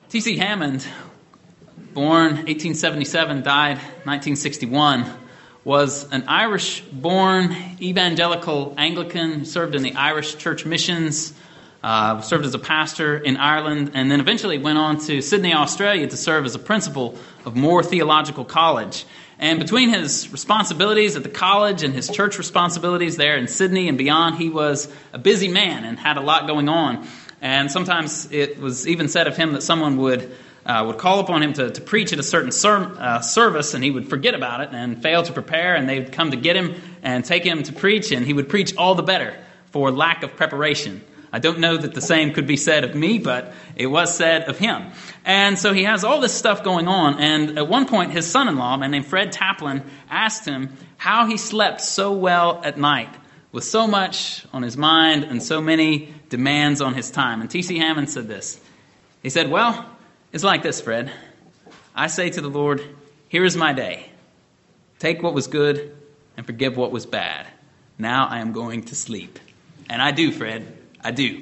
T.C. Hammond, born 1877, died 1961, was an Irish-born evangelical Anglican, served in the Irish church missions, served as a pastor in Ireland, and then eventually went on to Sydney, Australia to serve as a principal of Moore Theological College. And between his responsibilities at the college and his church responsibilities there in Sydney and beyond, he was a busy man and had a lot going on. And sometimes it was even said of him that someone would call upon him to preach at a certain service, and he would forget about it and fail to prepare, and they'd come to get him and take him to preach, and he would preach all the better for lack of preparation. I don't know that the same could be said of me, but it was said of him. And so he has all this stuff going on, and at one point his son-in-law, a man named Fred Taplin, asked him how he slept so well at night, with so much on his mind and so many demands on his time. And T.C. Hammond said this. He said, "Well, it's like this, Fred. I say to the Lord, here is my day. Take what was good and forgive what was bad. Now I am going to sleep." And I do, Fred. I do.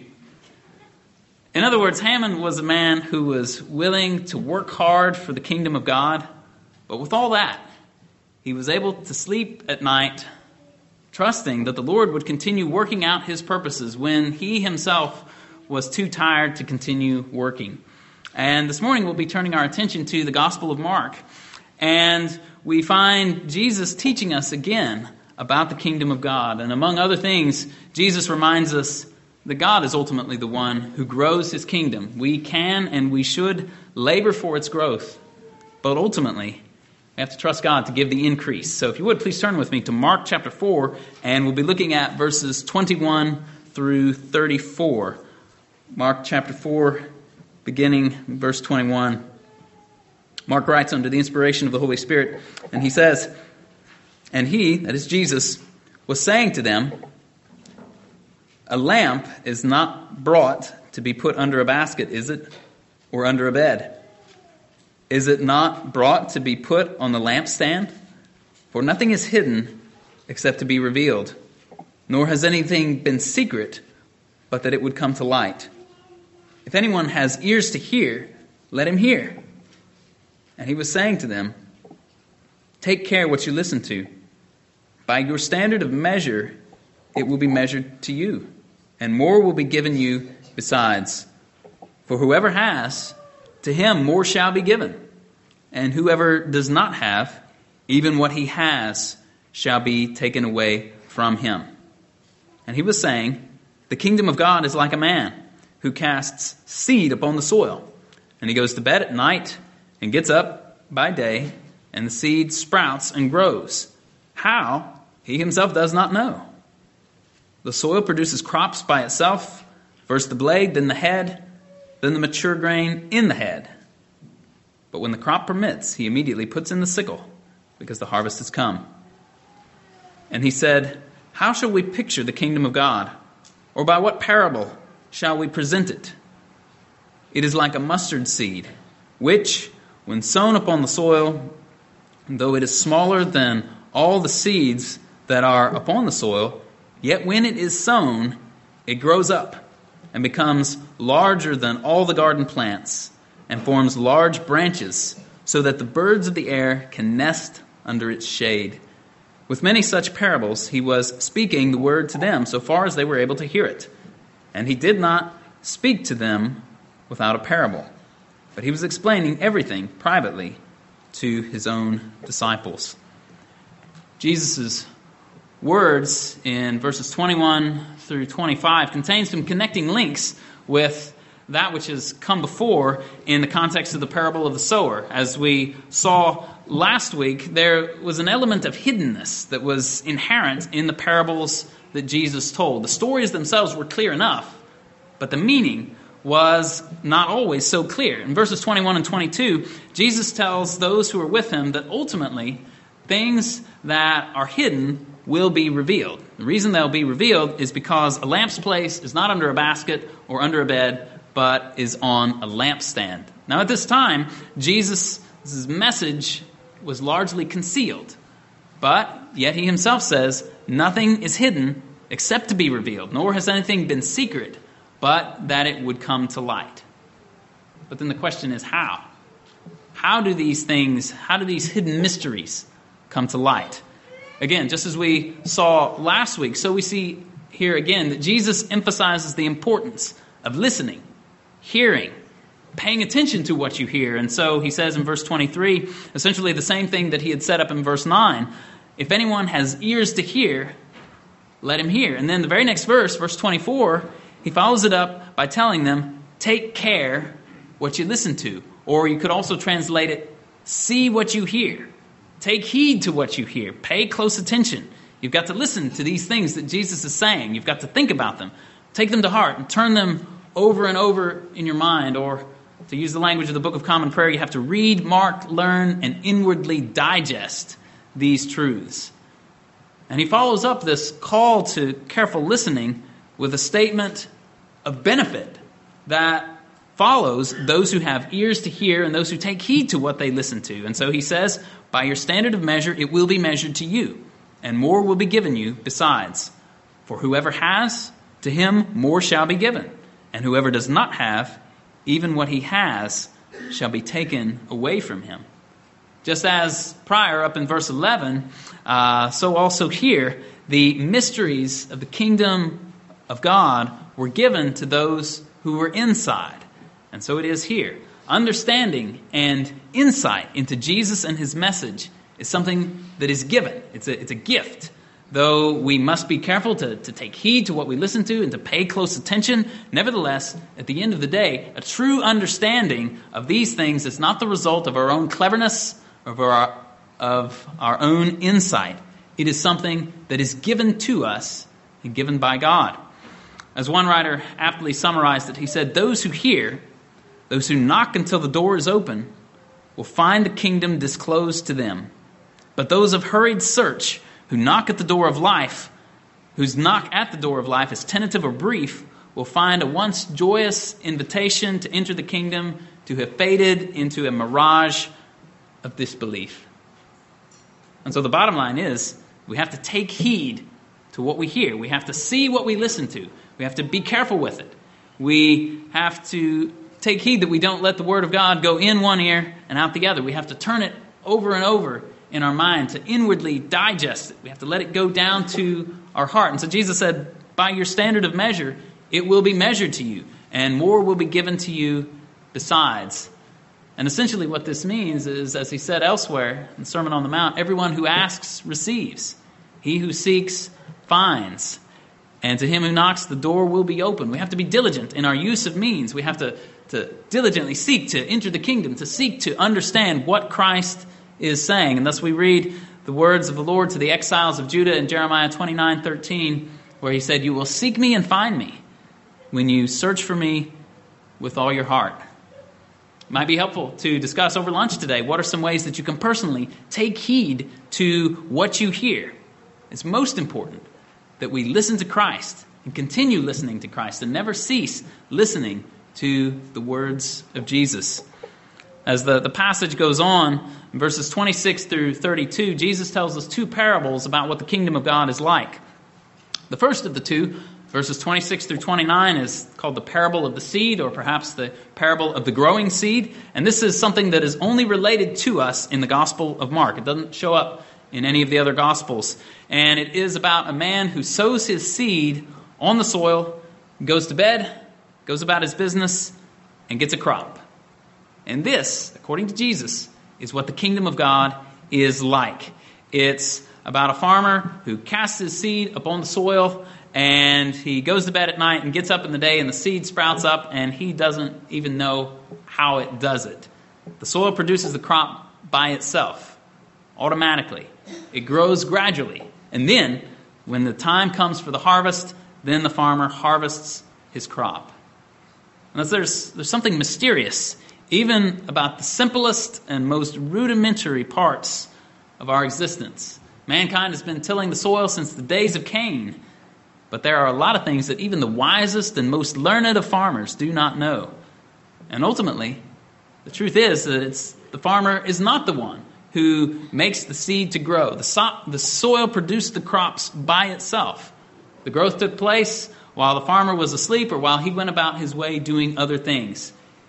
In other words, Hammond was a man who was willing to work hard for the kingdom of God, but with all that, he was able to sleep at night, trusting that the Lord would continue working out his purposes when he himself was too tired to continue working. And this morning we'll be turning our attention to the Gospel of Mark. And we find Jesus teaching us again about the kingdom of God. And among other things, Jesus reminds us that God is ultimately the one who grows his kingdom. We can and we should labor for its growth. But ultimately, we have to trust God to give the increase. So if you would, please turn with me to Mark chapter 4, and we'll be looking at verses 21 through 34. Mark chapter 4, beginning verse 21. Mark writes under the inspiration of the Holy Spirit, and he says, "And he," that is Jesus, "was saying to them, a lamp is not brought to be put under a basket, is it? Or under a bed? Is it not brought to be put on the lampstand? For nothing is hidden except to be revealed, nor has anything been secret, but that it would come to light. If anyone has ears to hear, let him hear." And he was saying to them, "Take care what you listen to. By your standard of measure, it will be measured to you, and more will be given you besides. For whoever has, to him more shall be given. And whoever does not have, even what he has shall be taken away from him." And he was saying, "The kingdom of God is like a man who casts seed upon the soil. And he goes to bed at night and gets up by day, and the seed sprouts and grows. How? He himself does not know. The soil produces crops by itself, first the blade, then the head, then the mature grain in the head. But when the crop permits, he immediately puts in the sickle, because the harvest has come." And he said, "How shall we picture the kingdom of God? Or by what parable shall we present it? It is like a mustard seed, which, when sown upon the soil, though it is smaller than all the seeds that are upon the soil, yet when it is sown, it grows up and becomes larger than all the garden plants, and forms large branches, so that the birds of the air can nest under its shade." With many such parables, he was speaking the word to them so far as they were able to hear it. And he did not speak to them without a parable, but he was explaining everything privately to his own disciples. Jesus' words in verses 21 through 25 contain some connecting links with that which has come before in the context of the parable of the sower. As we saw last week, there was an element of hiddenness that was inherent in the parables that Jesus told. The stories themselves were clear enough, but the meaning was not always so clear. In verses 21 and 22, Jesus tells those who are with him that ultimately things that are hidden will be revealed. The reason they'll be revealed is because a lamp's place is not under a basket or under a bed, but is on a lampstand. Now at this time, Jesus' message was largely concealed, but yet he himself says, "Nothing is hidden except to be revealed, nor has anything been secret, but that it would come to light." But then the question is how? How do these hidden mysteries come to light? Again, just as we saw last week, so we see here again that Jesus emphasizes the importance of listening, hearing, paying attention to what you hear. And so he says in verse 23, essentially the same thing that he had set up in verse 9. If anyone has ears to hear, let him hear. And then the very next verse, verse 24, he follows it up by telling them, take care what you listen to. Or you could also translate it, see what you hear. Take heed to what you hear. Pay close attention. You've got to listen to these things that Jesus is saying. You've got to think about them. Take them to heart and turn them over and over in your mind. Or to use the language of the Book of Common Prayer, you have to read, mark, learn, and inwardly digest these truths. And he follows up this call to careful listening with a statement of benefit that follows those who have ears to hear and those who take heed to what they listen to. And so he says, by your standard of measure, it will be measured to you, and more will be given you besides. For whoever has, to him more shall be given. And whoever does not have, even what he has shall be taken away from him. Just as prior, up in verse 11, so also here, the mysteries of the kingdom of God were given to those who were inside. And so it is here. Understanding and insight into Jesus and his message is something that is given. It's a gift. Though we must be careful to take heed to what we listen to and to pay close attention, nevertheless, at the end of the day, a true understanding of these things is not the result of our own cleverness or of our own insight. It is something that is given to us and given by God. As one writer aptly summarized it, he said, those who hear, those who knock until the door is open, will find the kingdom disclosed to them. But those of hurried search, who knock at the door of life, whose knock at the door of life is tentative or brief, will find a once joyous invitation to enter the kingdom to have faded into a mirage of disbelief. And so the bottom line is, we have to take heed to what we hear. We have to see what we listen to. We have to be careful with it. We have to take heed that we don't let the Word of God go in one ear and out the other. We have to turn it over and over in our mind to inwardly digest it. We have to let it go down to our heart. And so Jesus said, by your standard of measure, it will be measured to you, and more will be given to you besides. And essentially what this means is, as he said elsewhere in the Sermon on the Mount, everyone who asks receives. He who seeks finds. And to him who knocks, the door will be open. We have to be diligent in our use of means. We have to diligently seek to enter the kingdom, to seek to understand what Christ is saying. And thus we read the words of the Lord to the exiles of Judah in Jeremiah 29:13, where he said, you will seek me and find me when you search for me with all your heart. It might be helpful to discuss over lunch today what are some ways that you can personally take heed to what you hear. It's most important that we listen to Christ and continue listening to Christ and never cease listening to the words of Jesus. As the passage goes on, in verses 26 through 32, Jesus tells us two parables about what the kingdom of God is like. The first of the two, verses 26 through 29, is called the parable of the seed, or perhaps the parable of the growing seed. And this is something that is only related to us in the Gospel of Mark. It doesn't show up in any of the other Gospels. And it is about a man who sows his seed on the soil, goes to bed, goes about his business, and gets a crop. And this, according to Jesus, is what the kingdom of God is like. It's about a farmer who casts his seed upon the soil, and he goes to bed at night and gets up in the day, and the seed sprouts up, and he doesn't even know how it does it. The soil produces the crop by itself, automatically. It grows gradually. And then, when the time comes for the harvest, then the farmer harvests his crop. And there's something mysterious even about the simplest and most rudimentary parts of our existence. Mankind has been tilling the soil since the days of Cain, but there are a lot of things that even the wisest and most learned of farmers do not know. And ultimately, the truth is that the farmer is not the one who makes the seed to grow. The soil produced the crops by itself. The growth took place while the farmer was asleep or while he went about his way doing other things.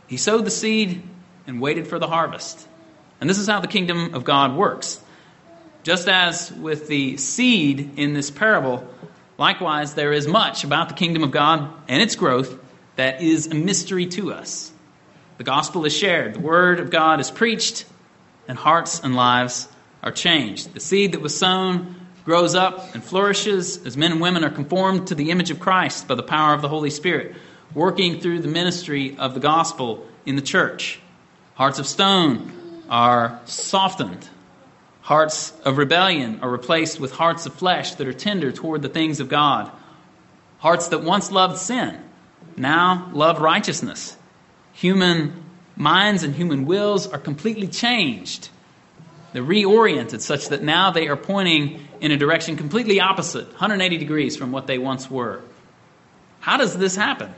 He sowed the seed and waited for the harvest. And this is how the kingdom of God works. Just as with the seed in this parable, likewise, there is much about the kingdom of God and its growth that is a mystery to us. The gospel is shared, the word of God is preached, and hearts and lives are changed. The seed that was sown grows up and flourishes as men and women are conformed to the image of Christ by the power of the Holy Spirit, working through the ministry of the gospel in the church. Hearts of stone are softened. Hearts of rebellion are replaced with hearts of flesh that are tender toward the things of God. Hearts that once loved sin now love righteousness. Human minds and human wills are completely changed. They're reoriented such that now they are pointing in a direction completely opposite, 180 degrees from what they once were. How does this happen?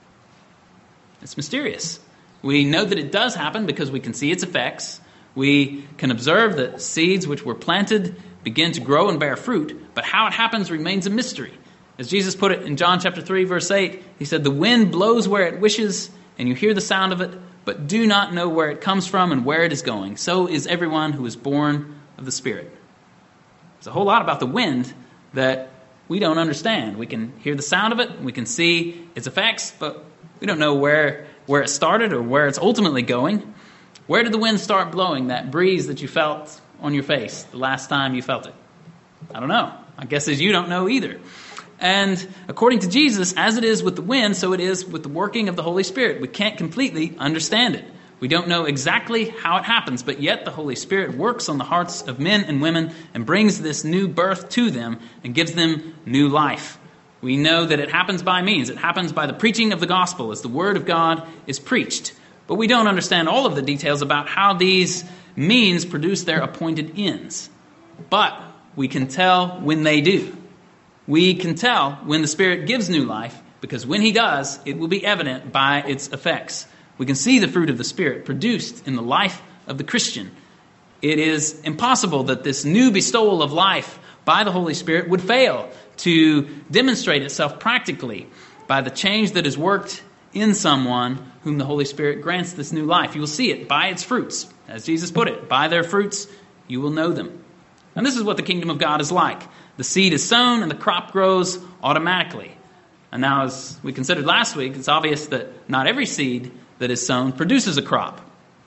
It's mysterious. We know that it does happen because we can see its effects. We can observe that seeds which were planted begin to grow and bear fruit, but how it happens remains a mystery. As Jesus put it in John chapter 3, verse 8, he said, "The wind blows where it wishes, and you hear the sound of it, but do not know where it comes from and where it is going. So is everyone who is born of the Spirit." There's a whole lot about the wind that we don't understand. We can hear the sound of it, we can see its effects, but we don't know where it started or where it's ultimately going. Where did the wind start blowing, that breeze that you felt on your face the last time you felt it? I don't know. My guess is you don't know either. And according to Jesus, as it is with the wind, so it is with the working of the Holy Spirit. We can't completely understand it. We don't know exactly how it happens, but yet the Holy Spirit works on the hearts of men and women and brings this new birth to them and gives them new life. We know that it happens by means. It happens by the preaching of the gospel as the word of God is preached. But we don't understand all of the details about how these means produce their appointed ends. But we can tell when they do. We can tell when the Spirit gives new life, because when He does, it will be evident by its effects. We can see the fruit of the Spirit produced in the life of the Christian. It is impossible that this new bestowal of life by the Holy Spirit would fail to demonstrate itself practically by the change that is worked in someone whom the Holy Spirit grants this new life. You will see it by its fruits. As Jesus put it, by their fruits you will know them. And this is what the kingdom of God is like. The seed is sown and the crop grows automatically. And now, as we considered last week, it's obvious that not every seed that is sown produces a crop.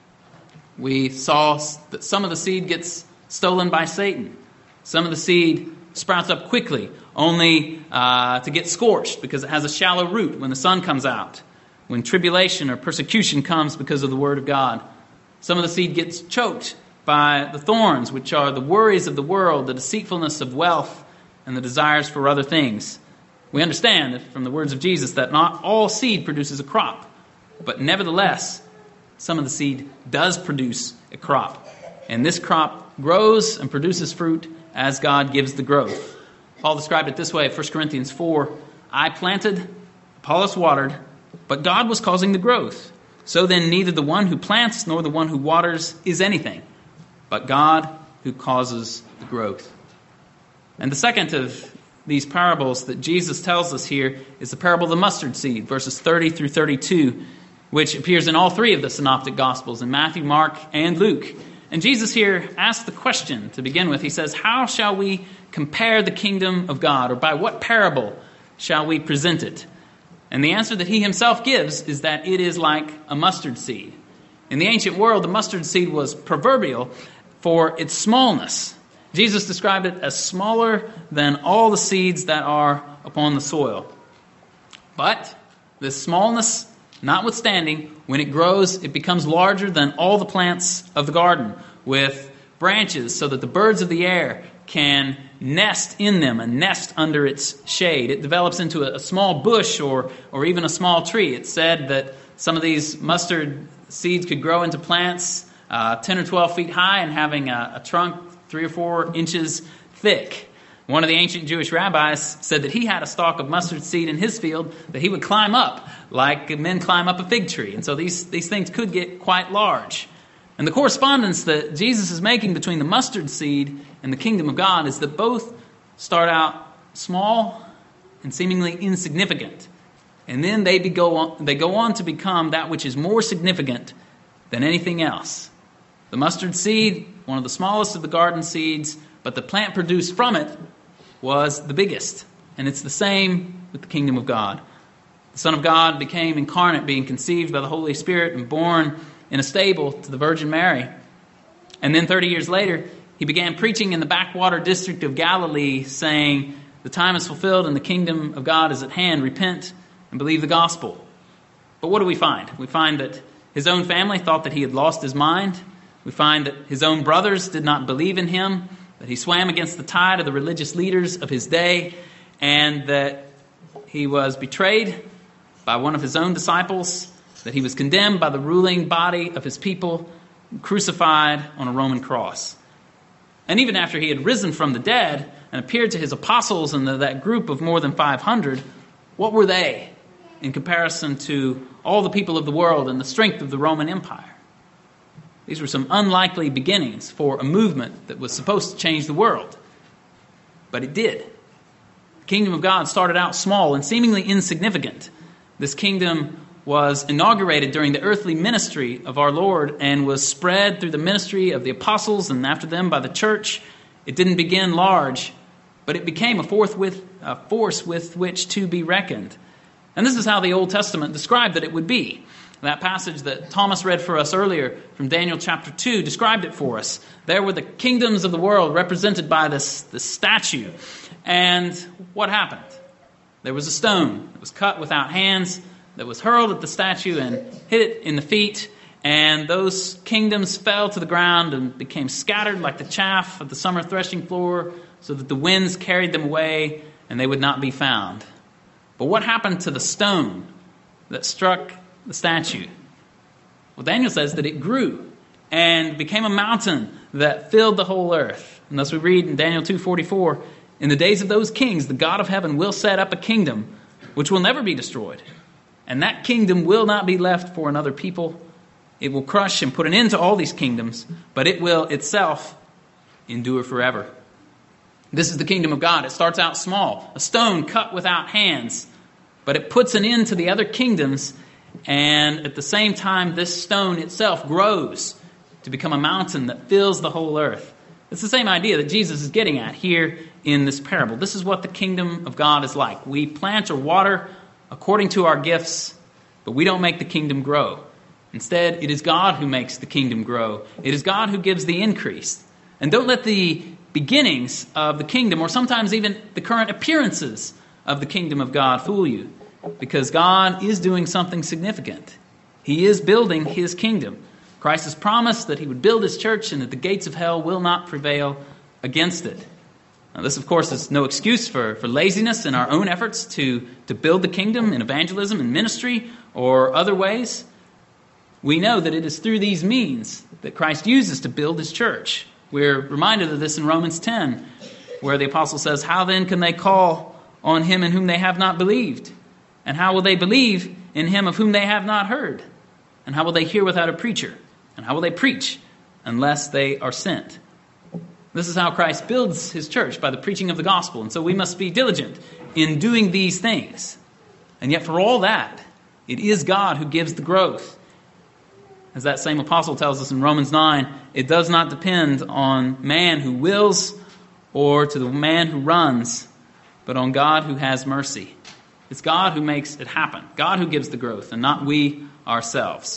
We saw that some of the seed gets stolen by Satan. Some of the seed sprouts up quickly, only to get scorched because it has a shallow root when the sun comes out, when tribulation or persecution comes because of the word of God. Some of the seed gets choked by the thorns, which are the worries of the world, the deceitfulness of wealth, and the desires for other things. We understand from the words of Jesus that not all seed produces a crop, but nevertheless, some of the seed does produce a crop. And this crop grows and produces fruit as God gives the growth. Paul described it this way, 1 Corinthians 4, "I planted, Apollos watered, but God was causing the growth. So then neither the one who plants nor the one who waters is anything, but God who causes the growth." And the second of these parables that Jesus tells us here is the parable of the mustard seed, verses 30 through 32, which appears in all three of the synoptic gospels, in Matthew, Mark, and Luke. And Jesus here asks the question to begin with. He says, how shall we compare the kingdom of God, or by what parable shall we present it? And the answer that he himself gives is that it is like a mustard seed. In the ancient world, the mustard seed was proverbial for its smallness. Jesus described it as smaller than all the seeds that are upon the soil. But this smallness notwithstanding, when it grows, it becomes larger than all the plants of the garden, with branches so that the birds of the air can nest in them and nest under its shade. It develops into a small bush or even a small tree. It's said that some of these mustard seeds could grow into plants 10 or 12 feet high and having a trunk 3 or 4 inches thick. One of the ancient Jewish rabbis said that he had a stalk of mustard seed in his field that he would climb up like men climb up a fig tree. And so these things could get quite large. And the correspondence that Jesus is making between the mustard seed and the kingdom of God is that both start out small and seemingly insignificant. And then they go on to become that which is more significant than anything else. The mustard seed, one of the smallest of the garden seeds, but the plant produced from it was the biggest. And it's the same with the kingdom of God. The Son of God became incarnate, being conceived by the Holy Spirit and born in a stable to the Virgin Mary. And then 30 years later, he began preaching in the backwater district of Galilee, saying, "The time is fulfilled and the kingdom of God is at hand. Repent and believe the gospel." But what do we find? We find that his own family thought that he had lost his mind. We find that his own brothers did not believe in him, that he swam against the tide of the religious leaders of his day, and that he was betrayed by one of his own disciples, that he was condemned by the ruling body of his people, crucified on a Roman cross. And even after he had risen from the dead and appeared to his apostles and that group of more than 500, what were they in comparison to all the people of the world and the strength of the Roman Empire? These were some unlikely beginnings for a movement that was supposed to change the world. But it did. The kingdom of God started out small and seemingly insignificant. This kingdom was inaugurated during the earthly ministry of our Lord and was spread through the ministry of the apostles and after them by the church. It didn't begin large, but it became a force with which to be reckoned. And this is how the Old Testament described that it would be. That passage that Thomas read for us earlier from Daniel chapter 2 described it for us. There were the kingdoms of the world represented by this statue. And what happened? There was a stone that was cut without hands that was hurled at the statue and hit it in the feet. And those kingdoms fell to the ground and became scattered like the chaff of the summer threshing floor, so that the winds carried them away and they would not be found. But what happened to the stone that struck the statue? Well, Daniel says that it grew and became a mountain that filled the whole earth. And thus we read in Daniel 2:44, "In the days of those kings, the God of heaven will set up a kingdom which will never be destroyed. And that kingdom will not be left for another people. It will crush and put an end to all these kingdoms, but it will itself endure forever." This is the kingdom of God. It starts out small, a stone cut without hands, but it puts an end to the other kingdoms. And at the same time, this stone itself grows to become a mountain that fills the whole earth. It's the same idea that Jesus is getting at here in this parable. This is what the kingdom of God is like. We plant or water according to our gifts, but we don't make the kingdom grow. Instead, it is God who makes the kingdom grow. It is God who gives the increase. And don't let the beginnings of the kingdom, or sometimes even the current appearances of the kingdom of God, fool you. Because God is doing something significant. He is building his kingdom. Christ has promised that he would build his church and that the gates of hell will not prevail against it. Now, this, of course, is no excuse for laziness in our own efforts to build the kingdom in evangelism and ministry or other ways. We know that it is through these means that Christ uses to build his church. We're reminded of this in Romans 10, where the apostle says, "How then can they call on him in whom they have not believed? And how will they believe in him of whom they have not heard? And how will they hear without a preacher? And how will they preach unless they are sent?" This is how Christ builds his church, by the preaching of the gospel. And so we must be diligent in doing these things. And yet for all that, it is God who gives the growth. As that same apostle tells us in Romans 9, it does not depend on man who wills or to the man who runs, but on God who has mercy. It's God who makes it happen. God who gives the growth, and not we ourselves.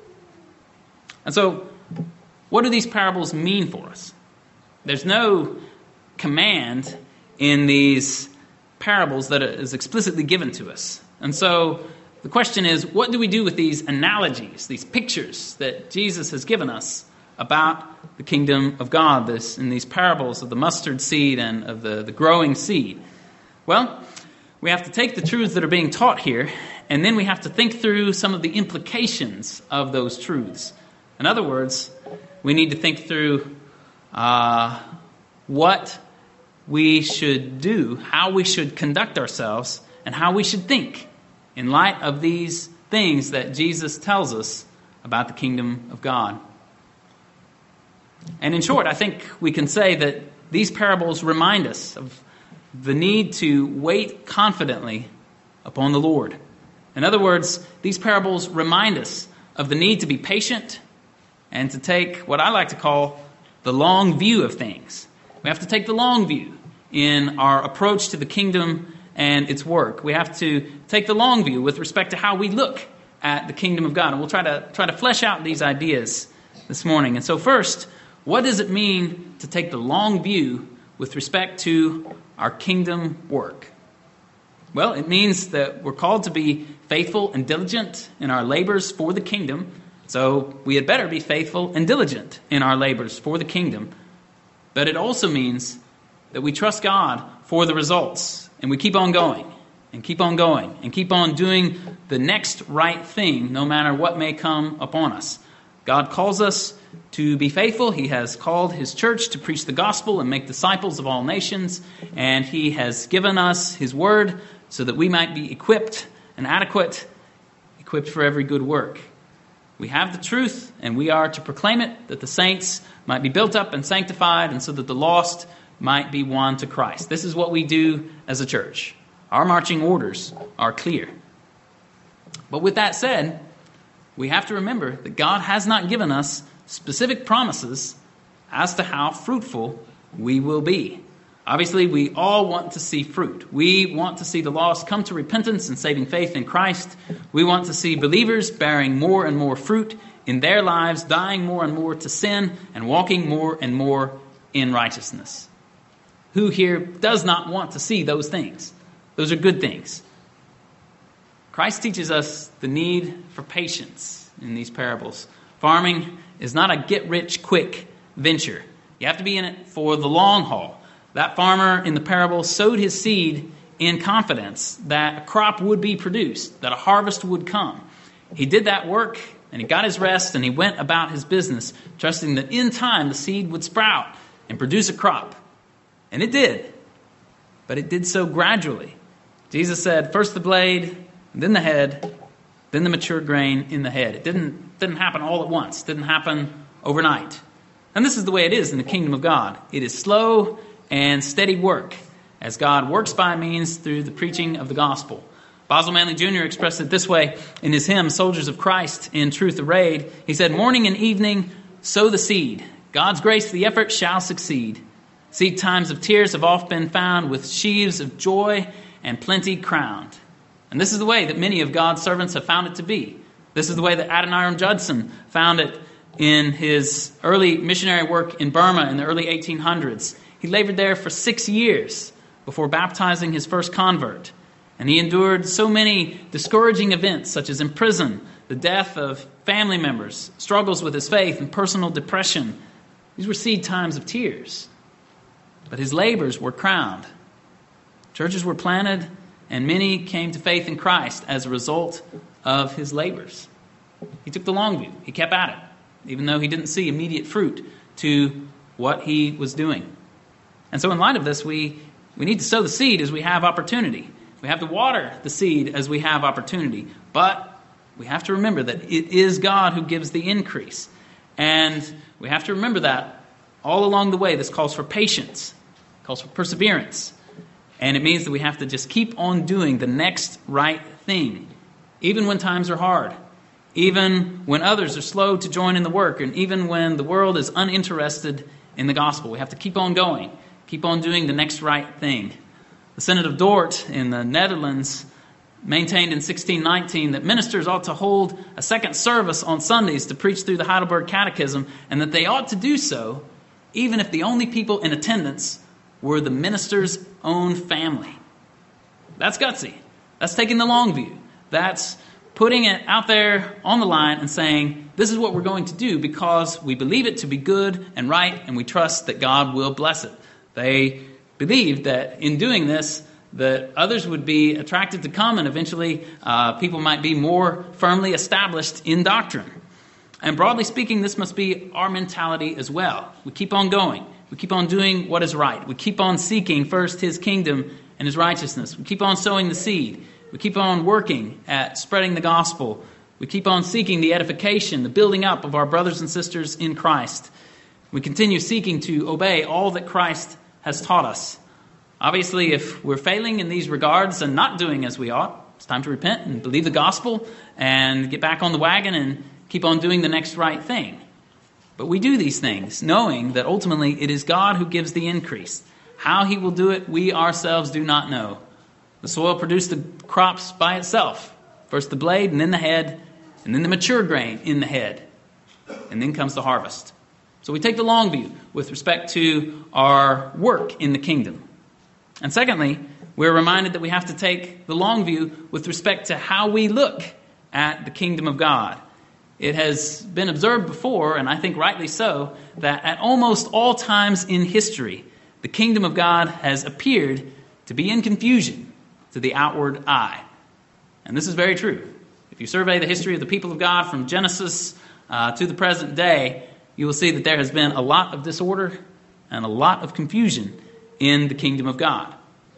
And so, what do these parables mean for us? There's no command in these parables that is explicitly given to us. And so, the question is, what do we do with these analogies, these pictures that Jesus has given us about the kingdom of God, in these parables of the mustard seed and of the growing seed? Well, we have to take the truths that are being taught here, and then we have to think through some of the implications of those truths. In other words, we need to think through what we should do, how we should conduct ourselves, and how we should think in light of these things that Jesus tells us about the kingdom of God. And in short, I think we can say that these parables remind us of the need to wait confidently upon the Lord. In other words, these parables remind us of the need to be patient and to take what I like to call the long view of things. We have to take the long view in our approach to the kingdom and its work. We have to take the long view with respect to how we look at the kingdom of God. And we'll try to flesh out these ideas this morning. And so first, what does it mean to take the long view with respect to our kingdom work? Well, it means that we're called to be faithful and diligent in our labors for the kingdom. So we had better be faithful and diligent in our labors for the kingdom. But it also means that we trust God for the results. And we keep on going and keep on going and keep on doing the next right thing no matter what may come upon us. God calls us to be faithful. He has called His church to preach the gospel and make disciples of all nations. And He has given us His word so that we might be equipped and adequate, equipped for every good work. We have the truth, and we are to proclaim it, that the saints might be built up and sanctified, and so that the lost might be won to Christ. This is what we do as a church. Our marching orders are clear. But with that said, we have to remember that God has not given us specific promises as to how fruitful we will be. Obviously, we all want to see fruit. We want to see the lost come to repentance and saving faith in Christ. We want to see believers bearing more and more fruit in their lives, dying more and more to sin, and walking more and more in righteousness. Who here does not want to see those things? Those are good things. Christ teaches us the need for patience in these parables. Farming is not a get-rich-quick venture. You have to be in it for the long haul. That farmer in the parable sowed his seed in confidence that a crop would be produced, that a harvest would come. He did that work, and he got his rest, and he went about his business, trusting that in time the seed would sprout and produce a crop. And it did, but it did so gradually. Jesus said, first the blade, then the head, then the mature grain in the head. It didn't happen all at once. It didn't happen overnight. And this is the way it is in the kingdom of God. It is slow and steady work, as God works by means through the preaching of the gospel. Basil Manley Jr. expressed it this way in his hymn, Soldiers of Christ in Truth Arrayed. He said, morning and evening, sow the seed. God's grace, the effort shall succeed. Seed times of tears have oft been found, with sheaves of joy and plenty crowned. And this is the way that many of God's servants have found it to be. This is the way that Adoniram Judson found it in his early missionary work in Burma in the early 1800s. He labored there for 6 years before baptizing his first convert. And he endured so many discouraging events, such as in prison, the death of family members, struggles with his faith, and personal depression. These were seed times of tears. But his labors were crowned. Churches were planted, and many came to faith in Christ as a result of his labors. He took the long view. He kept at it, even though he didn't see immediate fruit to what he was doing. And so in light of this, we need to sow the seed as we have opportunity. We have to water the seed as we have opportunity. But we have to remember that it is God who gives the increase. And we have to remember that all along the way, this calls for patience, calls for perseverance. And it means that we have to just keep on doing the next right thing, even when times are hard, even when others are slow to join in the work, and even when the world is uninterested in the gospel. We have to keep on going. Keep on doing the next right thing. The Synod of Dort in the Netherlands maintained in 1619 that ministers ought to hold a second service on Sundays to preach through the Heidelberg Catechism, and that they ought to do so even if the only people in attendance were the minister's own family. That's gutsy. That's taking the long view. That's putting it out there on the line and saying, this is what we're going to do because we believe it to be good and right, and we trust that God will bless it. They believed that in doing this, that others would be attracted to come, and eventually people might be more firmly established in doctrine. And broadly speaking, this must be our mentality as well. We keep on going. We keep on doing what is right. We keep on seeking first His kingdom and His righteousness. We keep on sowing the seed. We keep on working at spreading the gospel. We keep on seeking the edification, the building up of our brothers and sisters in Christ. We continue seeking to obey all that Christ has taught us. Obviously, if we're failing in these regards and not doing as we ought, It's time to repent and believe the gospel and get back on the wagon and keep on doing the next right thing. But we do these things knowing that ultimately it is God who gives the increase. How he will do it, we ourselves do not know. The soil produced the crops by itself. First the blade, and then the head, and then the mature grain in the head. And then comes the harvest. So we take the long view with respect to our work in the kingdom. And secondly, we're reminded that we have to take the long view with respect to how we look at the kingdom of God. It has been observed before, and I think rightly so, that at almost all times in history, the kingdom of God has appeared to be in confusion to the outward eye. And this is very true. If you survey the history of the people of God from Genesis to the present day, you will see that there has been a lot of disorder and a lot of confusion in the kingdom of God.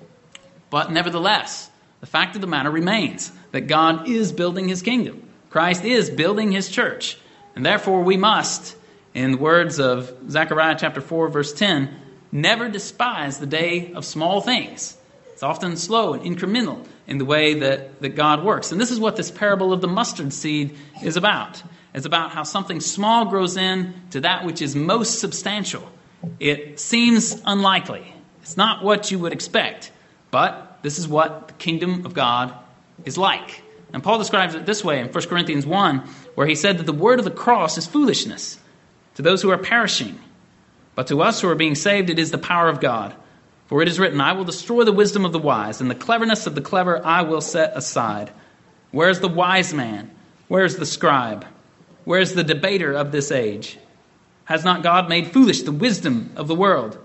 But nevertheless, the fact of the matter remains that God is building his kingdom. Christ is building his church. And therefore we must, in the words of Zechariah chapter 4, verse 10, never despise the day of small things. It's often slow and incremental in the way that God works. And this is what this parable of the mustard seed is about. It's about how something small grows into that which is most substantial. It seems unlikely. It's not what you would expect. But this is what the kingdom of God is like. And Paul describes it this way in 1 Corinthians 1, where he said that the word of the cross is foolishness to those who are perishing. But to us who are being saved, it is the power of God. For it is written, I will destroy the wisdom of the wise, and the cleverness of the clever I will set aside. Where is the wise man? Where is the scribe? Where is the debater of this age? Has not God made foolish the wisdom of the world?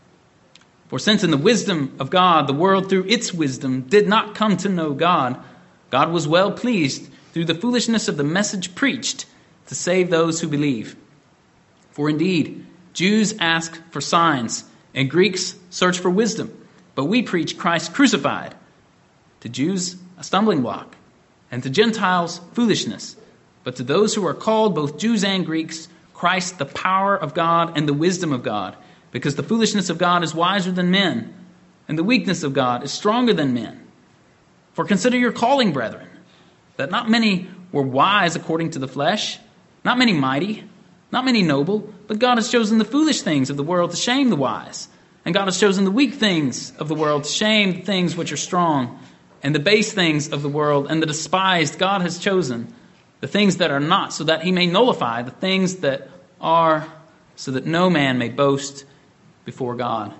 For since in the wisdom of God, the world through its wisdom did not come to know God, God was well pleased through the foolishness of the message preached to save those who believe. For indeed, Jews ask for signs, and Greeks search for wisdom. But we preach Christ crucified. To Jews, a stumbling block, and to Gentiles, foolishness. But to those who are called, both Jews and Greeks, Christ, the power of God and the wisdom of God. Because the foolishness of God is wiser than men, and the weakness of God is stronger than men. For consider your calling, brethren, that not many were wise according to the flesh, not many mighty, not many noble, but God has chosen the foolish things of the world to shame the wise. And God has chosen the weak things of the world to shame the things which are strong, and the base things of the world, and the despised God has chosen, the things that are not, so that he may nullify the things that are, so that no man may boast before God.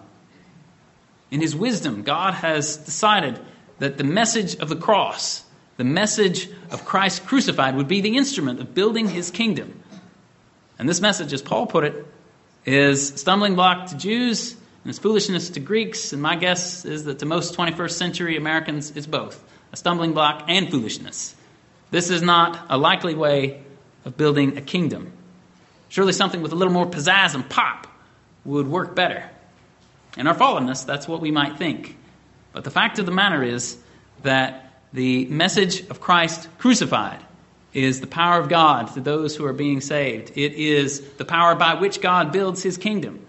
In his wisdom, God has decided that the message of the cross, the message of Christ crucified, would be the instrument of building his kingdom. And this message, as Paul put it, is a stumbling block to Jews and it's foolishness to Greeks. And my guess is that to most 21st century Americans, it's both a stumbling block and foolishness. This is not a likely way of building a kingdom. Surely something with a little more pizzazz and pop would work better. In our fallenness, that's what we might think. But the fact of the matter is that the message of Christ crucified is the power of God to those who are being saved. It is the power by which God builds his kingdom.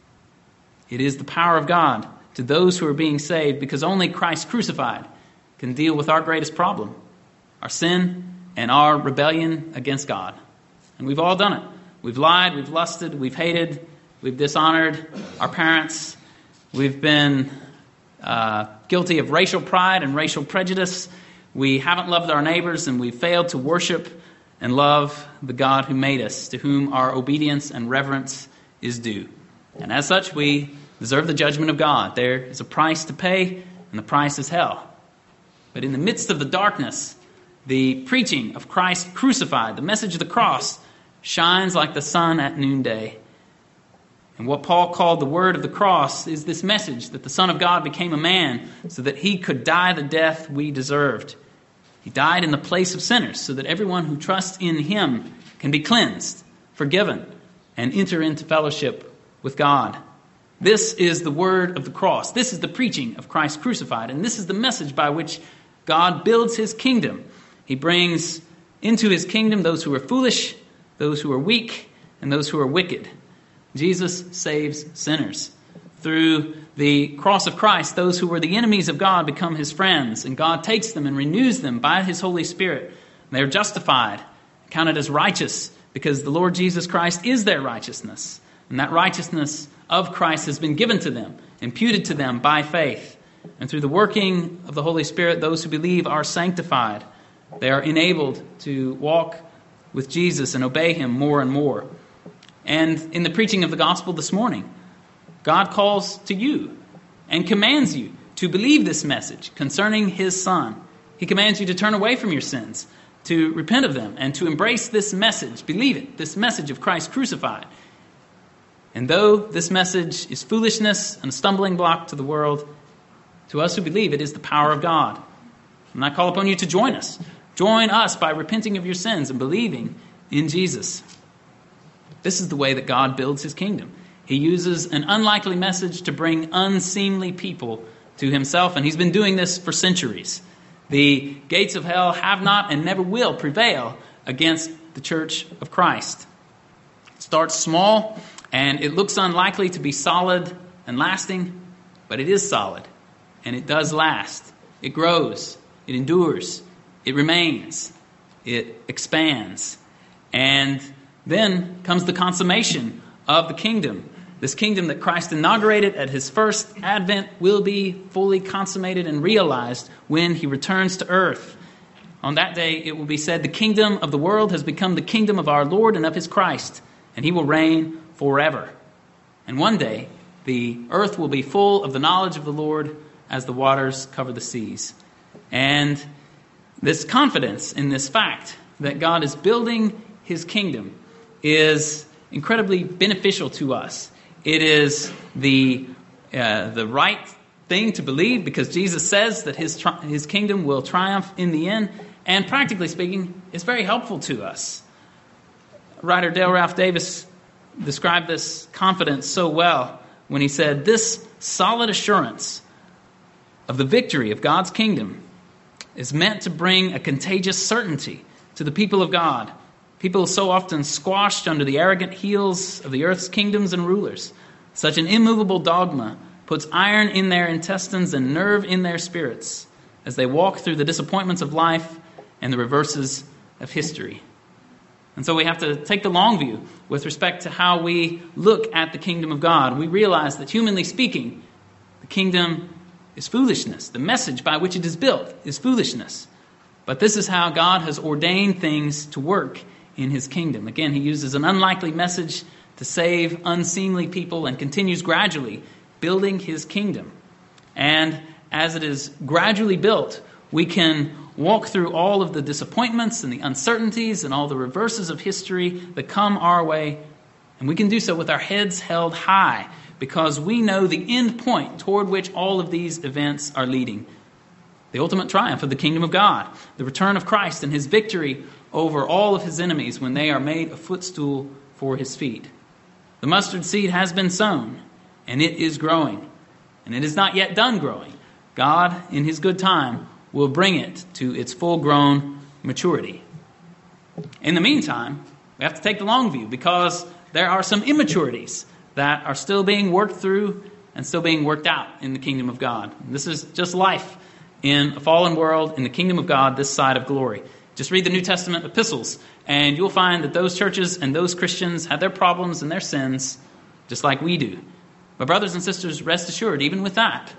It is the power of God to those who are being saved, because only Christ crucified can deal with our greatest problem, our sin and our rebellion against God. And we've all done it. We've lied, we've lusted, we've hated, we've dishonored our parents. We've been guilty of racial pride and racial prejudice. We haven't loved our neighbors, and we've failed to worship and love the God who made us, to whom our obedience and reverence is due. And as such, we deserve the judgment of God. There is a price to pay, and the price is hell. But in the midst of the darkness, the preaching of Christ crucified, the message of the cross, shines like the sun at noonday. And what Paul called the word of the cross is this message that the Son of God became a man so that he could die the death we deserved. He died in the place of sinners so that everyone who trusts in him can be cleansed, forgiven, and enter into fellowship with God. This is the word of the cross. This is the preaching of Christ crucified. And this is the message by which God builds his kingdom. He brings into his kingdom those who are foolish, those who are weak, and those who are wicked. Jesus saves sinners. Through the cross of Christ, those who were the enemies of God become his friends, and God takes them and renews them by his Holy Spirit. They are justified, counted as righteous, because the Lord Jesus Christ is their righteousness. And that righteousness of Christ has been given to them, imputed to them by faith. And through the working of the Holy Spirit, those who believe are sanctified. They are enabled to walk with Jesus and obey him more and more. And in the preaching of the gospel this morning, God calls to you and commands you to believe this message concerning his Son. He commands you to turn away from your sins, to repent of them, and to embrace this message, believe it, this message of Christ crucified. And though this message is foolishness and a stumbling block to the world, to us who believe it is the power of God. And I call upon you to join us. Join us by repenting of your sins and believing in Jesus. This is the way that God builds his kingdom. He uses an unlikely message to bring unseemly people to himself, and he's been doing this for centuries. The gates of hell have not and never will prevail against the church of Christ. It starts small, and it looks unlikely to be solid and lasting, but it is solid, and it does last. It grows, it endures, it remains, it expands. And then comes the consummation of the kingdom. This kingdom that Christ inaugurated at his first advent will be fully consummated and realized when he returns to earth. On that day, it will be said, the kingdom of the world has become the kingdom of our Lord and of his Christ, and he will reign forever. And one day, the earth will be full of the knowledge of the Lord as the waters cover the seas. And this confidence in this fact that God is building his kingdom is incredibly beneficial to us. It is the right thing to believe because Jesus says that his kingdom will triumph in the end. And practically speaking, it's very helpful to us. Writer Dale Ralph Davis described this confidence so well when he said, this solid assurance of the victory of God's kingdom is meant to bring a contagious certainty to the people of God. People so often squashed under the arrogant heels of the earth's kingdoms and rulers. Such an immovable dogma puts iron in their intestines and nerve in their spirits as they walk through the disappointments of life and the reverses of history. And so we have to take the long view with respect to how we look at the kingdom of God. We realize that humanly speaking, the kingdom is foolishness. The message by which it is built is foolishness. But this is how God has ordained things to work in his kingdom. Again, he uses an unlikely message to save unseemly people and continues gradually building his kingdom. And as it is gradually built, we can walk through all of the disappointments and the uncertainties and all the reverses of history that come our way. And we can do so with our heads held high because we know the end point toward which all of these events are leading. The ultimate triumph of the kingdom of God, the return of Christ and his victory over all of his enemies when they are made a footstool for his feet. The mustard seed has been sown, and it is growing, and it is not yet done growing. God, in his good time, will bring it to its full-grown maturity. In the meantime, we have to take the long view because there are some immaturities that are still being worked through and still being worked out in the kingdom of God. This is just life in a fallen world, in the kingdom of God, this side of glory. Just read the New Testament epistles, and you'll find that those churches and those Christians have their problems and their sins, just like we do. But brothers and sisters, rest assured, even with that,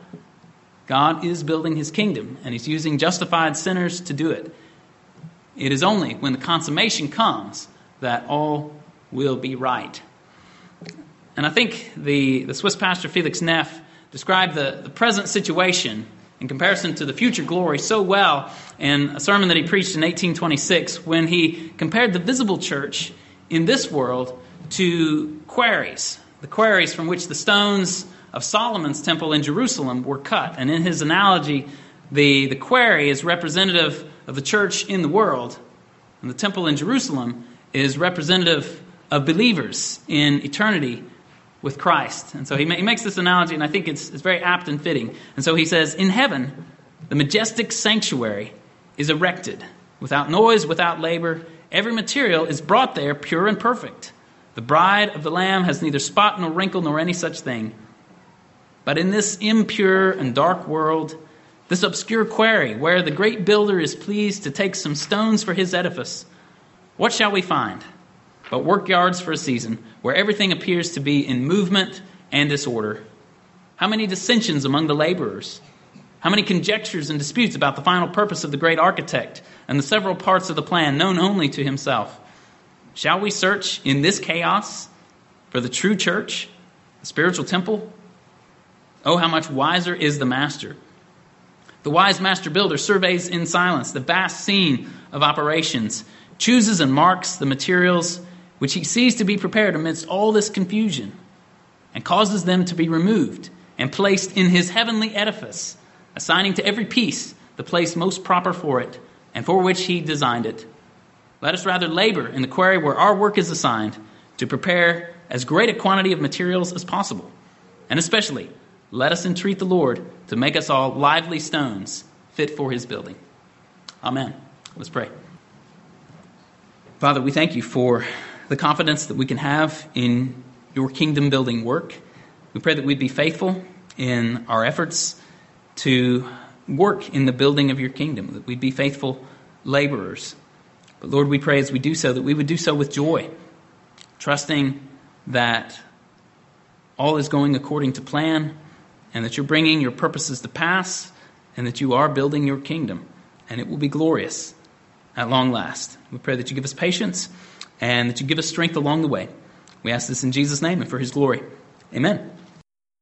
God is building his kingdom, and he's using justified sinners to do it. It is only when the consummation comes that all will be right. And I think the Swiss pastor Felix Neff described the present situation in comparison to the future glory so well in a sermon that he preached in 1826 when he compared the visible church in this world to quarries, the quarries from which the stones of Solomon's temple in Jerusalem were cut. And in his analogy, the quarry is representative of the church in the world, and the temple in Jerusalem is representative of believers in eternity with Christ. And so he makes this analogy, and I think it's very apt and fitting. And so he says, in heaven, the majestic sanctuary is erected without noise, without labor. Every material is brought there pure and perfect. The bride of the Lamb has neither spot nor wrinkle nor any such thing. But in this impure and dark world, this obscure quarry where the great builder is pleased to take some stones for his edifice, what shall we find but workyards for a season where everything appears to be in movement and disorder? How many dissensions among the laborers? How many conjectures and disputes about the final purpose of the great architect and the several parts of the plan known only to himself? Shall we search in this chaos for the true church, the spiritual temple? Oh, how much wiser is the master. The wise master builder surveys in silence the vast scene of operations, chooses and marks the materials which he sees to be prepared amidst all this confusion, and causes them to be removed and placed in his heavenly edifice, assigning to every piece the place most proper for it and for which he designed it. Let us rather labor in the quarry where our work is assigned to prepare as great a quantity of materials as possible. And especially, let us entreat the Lord to make us all lively stones fit for his building. Amen. Let's pray. Father, we thank you for the confidence that we can have in your kingdom building work. We pray that we'd be faithful in our efforts to work in the building of your kingdom, that we'd be faithful laborers. But Lord, we pray as we do so that we would do so with joy, trusting that all is going according to plan and that you're bringing your purposes to pass and that you are building your kingdom and it will be glorious at long last. We pray that you give us patience and that you give us strength along the way. We ask this in Jesus' name and for his glory. Amen.